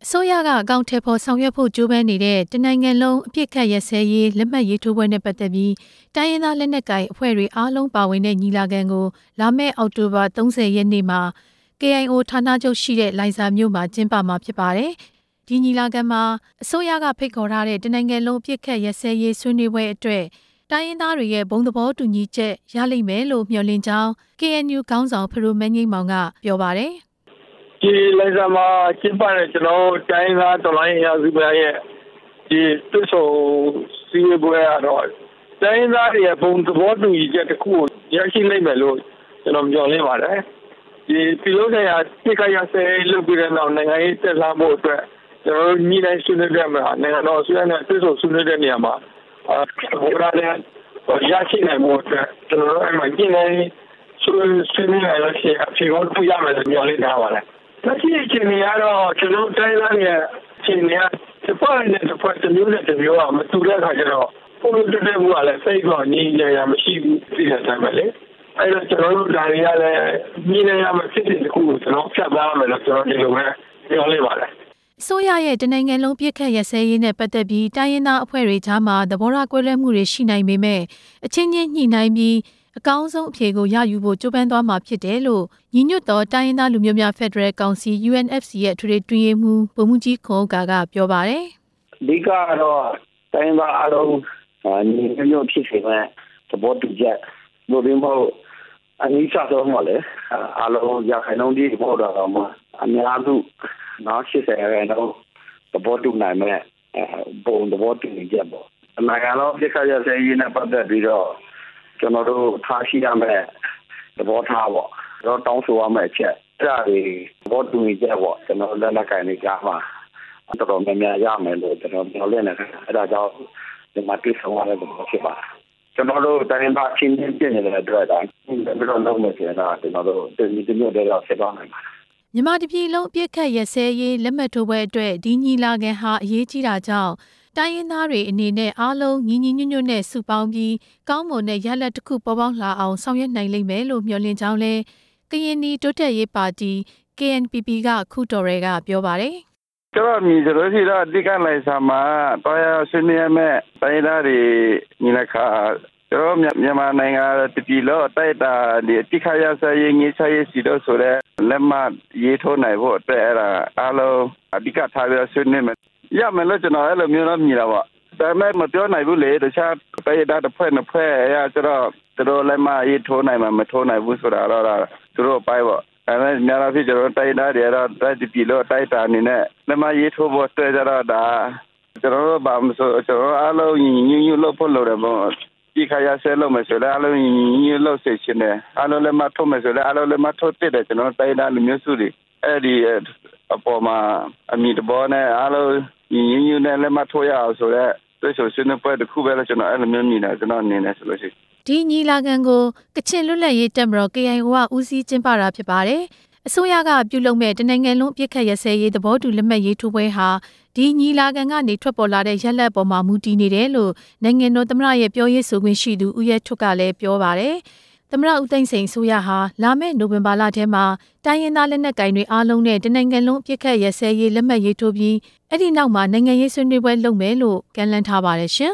အစိုးရကအကောင့်ထဲပေါ်ဆောင်ရွက်ဖို့ကြိုးပမ်းနေတဲ့တနိုင်ငံလုံးအပြစ်ခတ်ရက်စဲရေးလက်မှတ်ရေးထိုးပွဲနဲ့ပတ်သက်ပြီးတိုင်းရင်းသားလက်နက်ကိုင်အဖွဲ့တွေအားလုံးပါဝင်တဲ့ညီလာခံကိုလာမယ့်အောက်တိုဘာ30ရက်နေ့မှာ KIO ဌာနချုပ်ရှိတဲ့လိုင်ဇာမြို့မှာကျင်းပမှာဖြစ်ပါတယ်။ဒီညီလာခံမှာအစိုးရကဖိတ်ခေါ်ထားတဲ့တနိုင်ငံလုံးအပြစ်ခတ်ရက်စဲရေးဆွေးနွေးပွဲအတွက်တိုင်းရင်းသားတွေရဲ့ဘုံသဘောတူညီချက်ရလိမ့်မယ်လို့မျှော်လင့်ကြောင်း KNU ခေါင်းဆောင်ဖရိုမန်းငိမ့်မောင်ကပြောပါတယ်။ဒီလိုင်ဇာမှာကျင်းပတဲ့ကျွန်တော်တိုင်းသားတော်လိုင်းအရာစုများရဲ့ဒီတွတ်ဆုံစည်းဝေးပွဲကတော့တိုင်းသားတွေရဲ့ဘုံသဘောတူညီချက်တစ်ခုကိုရရှိနိုင်မယ်လို့ကျွန်တော်မျှော်လင့်ပါတယ်။ဒီပြည်လုံးဆိုင်ရာတိကျရစဲလုပ်ပြီးတဲ့နောက်နိုင်ငံရေးတက်လှမ်းဖို့အတွက်ကျွန်တော်ညီနိုင်ဆွေးနွေးကြမှာနိုင်ငံတော်အစိုးရနဲ့တွတ်ဆုံဆွေးနွေးတဲ့နေရာမှာဘောရတဲ့ရရှိနိုင်မှုအတွက်ကျွန်တော်တို့အမှညီနိုင်ဆွေးနွေးရလို့ရှိရင်အဖြေကောင်းတွေ့ရမယ်လို့မျှော်လင့်ထားပါတယ်။လက်ရှိအခြေအနေကတော့ကျွန်တော်တိုင်းသားရဲ့အခြေအနေကတစ်ဖွဲ့နဲ့တစ်ဖွဲ့တစ်မျိုးနဲ့တစ်မျိုးကမတူတဲ့အခါကျတော့ပုံစံတစ်မျိုးကလည်းစိတ်ကောညီနေရမရှိဘူးသိတဲ့တိုင်းပဲလေ။အဲဒါကျွန်တော်တို့ဒါတွေကလည်းညီနေရမှာဖြစ်တဲ့တခုကိုကျွန်တော်ဖြတ်သွားမယ်လို့ကျွန်တော်ဒီလိုပဲပြောလိုက်ပါတယ်။အစိုးရရဲ့တနိုင်ငံလုံးပြစ်ခတ်ရက်စဲရေးနဲ့ပတ်သက်ပြီးတိုင်းရင်းသားအဖွဲ့တွေကြားမှာသဘောထားကွဲလွဲမှုတွေရှိနိုင်ပေမဲ့အချင်းချင်းညှိနှိုင်းပြီးအကောင်းဆုံးအဖြေကိုရယူဖို့ကြိုးပမ်းသွားမှာဖြစ်တယ်လို့ညီညွတ်သောတိုင်းရင်းသားလူမျိုးများဖက်ဒရယ်ကောင်စီ UNFC ရဲ့ထွေထွေတွင်းရေးမှူးဗိုလ်မှူးကြီးခွန်ဥက္ကာကပြောပါတယ်။အဓိကတော့တိုင်းရင်းသားအားလုံးညီညွတ်ဖြစ်စေမယ့်သဘောတူချက်လို့ဒီမို့အနည်းဆုံးမလဲအားလုံးရခိုင်နှုန်းဒီပေါ်တော့မှအများစု80ရာခိုင်နှုန်းသဘောတူနိုင်မဲ့ဘုံသဘောတူညီချက်ပေါ့။နိုင်ငံလုံးပြစ်ခတ်ရစဲရေးနဲ့ပတ်သက်ပြီးတော့ကျွန်တော်တို့ထားရှိရမယ့်သဘောထားပေါ့တော့တောင်းဆိုရမယ့်ချက်အဲ့ဒါတွေသဘောတူညီချက်ပေါ့ကျွန်တော်လက်ကိုင်နေကြမှာတော်တော်များများရမယ်လို့ကျွန်တော်ပြောလိုက်နေတယ်အဲ့ဒါကြောင့်ဒီမှာပြဆောင်ရတဲ့သဘောဖြစ်ပါတယ်ကျွန်တော်တို့တိုင်းပါချင်းချင်းပြနေတဲ့အတွက်ဒါပြီးတော့လုံးမယ်ဆိုတာကျွန်တော်တို့ဒီမျိုးတွေတော့ဆက်သွားနိုင်ပါတယ်မြန်မာတပြည်လုံးအပြစ်ခတ်ရက်စဲရေးလက်မှတ်ထိုးပွဲအတွက်ဒီညီလာခံဟာအရေးကြီးတာကြောင့်တိုင်းရင်းသားတွေအနေနဲ့အားလုံးညီညီညွတ်ညွတ်နဲ့စုပေါင်းပြီးကောင်းမွန်တဲ့ရလဒ်တစ်ခုပေါ်ပေါက်လာအောင်ဆောင်ရွက်နိုင်လိမ့်မယ်လို့မျှော်လင့်ကြောင်းလဲကရင်နီတိုးတက်ရေးပါတီ KNPP ကခုတော်ရဲကပြောပါတယ်။ကျွန်တော်မြင်ကြလို့ရှိတော့အဓိကလိုက်စာမှာတော်ရဆွေးနွေးမဲ့တိုင်းသားတွေညီလက်ခါကျွန်တော်မြန်မာနိုင်ငံတပြည်လုံးတိုက်တာဒီအတိခရဆရေးငေးချရေးစီတော့ဆိုတဲ့လက်မှတ်ရေးထိုးနိုင်ဖို့အတွက်အဲ့ဒါအားလုံးအဓိကထားပြီးဆွေးနွေးမယ်ရမယ်လို့ကျွန်တော်အဲ့လိုမျိုးတော့မြင်တာပေါ့ဒါပေမဲ့မပြောနိုင်ဘူးလေတခြားတိုင်းသားတစ်ဖွဲ့နှစ်ဖွဲ့ရကျတော့သူတို့လက်မှတ်ရေးထိုးနိုင်မှာမထိုးနိုင်ဘူးဆိုတာတော့သူတို့ပိုင်းပေါ့အဲ့ဒါများလာဖြစ်ကျွန်တော်တိုင်းသားတွေတော့တိုက်တပြည်လုံးတိုက်တာအနေနဲ့လက်မှတ်ရေးထိုးဖို့အတွက်ကြတော့ဒါကျွန်တော်တို့ဘာမဆိုကျွန်တော်အားလုံးညီညွတ်လို့ဖို့လိုတယ်ပေါ့ဒီခါရဆဲလို့မယ်ဆိုလည်းအားလုံးညီညွတ်လို့ဆက်ရှင်တယ်အားလုံးလက်မှတ်ထိုးမယ်ဆိုလည်းအားလုံးလက်မှတ်ထိုးတဲ့ကျွန်တော်တိုင်းသားလူမျိုးစုတွေအဲ့ဒီအပေါ်မှာအမိတဘောနဲ့အားလုံးညီညွတ်နဲ့လက်မှတ်ထိုးရအောင်ဆိုတော့တွေ့ဆုံဆွေးနွေးပွဲတစ်ခုပဲလို့ကျွန်တော်အဲ့လိုမျိုးမြင်တယ်ကျွန်တော်အနေနဲ့ဆိုလို့ရှိရင်ဒီညီလာခံကိုကချင်လွတ်လပ်ရေးတပ်မတော် KIO ကဦးစီးကျင်းပတာဖြစ်ပါတယ်။အစိုးရကပြုလုပ်မဲ့တနိုင်ငံလုံးအပြစ်ခတ်ရက်စဲရေးသဘောတူလက်မှတ်ရေးထိုးပွဲဟာဒီညီလာခံကနေထွက်ပေါ်လာတဲ့ရလဒ်ပေါ်မှာမူတည်နေတယ်လို့နိုင်ငံတော်သမ္မတရဲ့ပြောရေးဆိုခွင့်ရှိသူဦးရဲထွဋ်ကလည်းပြောပါတယ်။သမ္မတဦးသိန်းစိန်အစိုးရဟာလာမယ့်နိုဝင်ဘာလထဲမှာတိုင်းရင်းသားလက်နက်ကိုင်တွေအားလုံးနဲ့တနိုင်ငံလုံးအပြစ်ခတ်ရက်စဲရေးလက်မှတ်ရေးထိုးပြီးအဲ့ဒီနောက်မှာနိုင်ငံရေးဆွေးနွေးပွဲလုပ်မယ်လို့ကမ်းလှမ်းထားပါတယ်ရှင်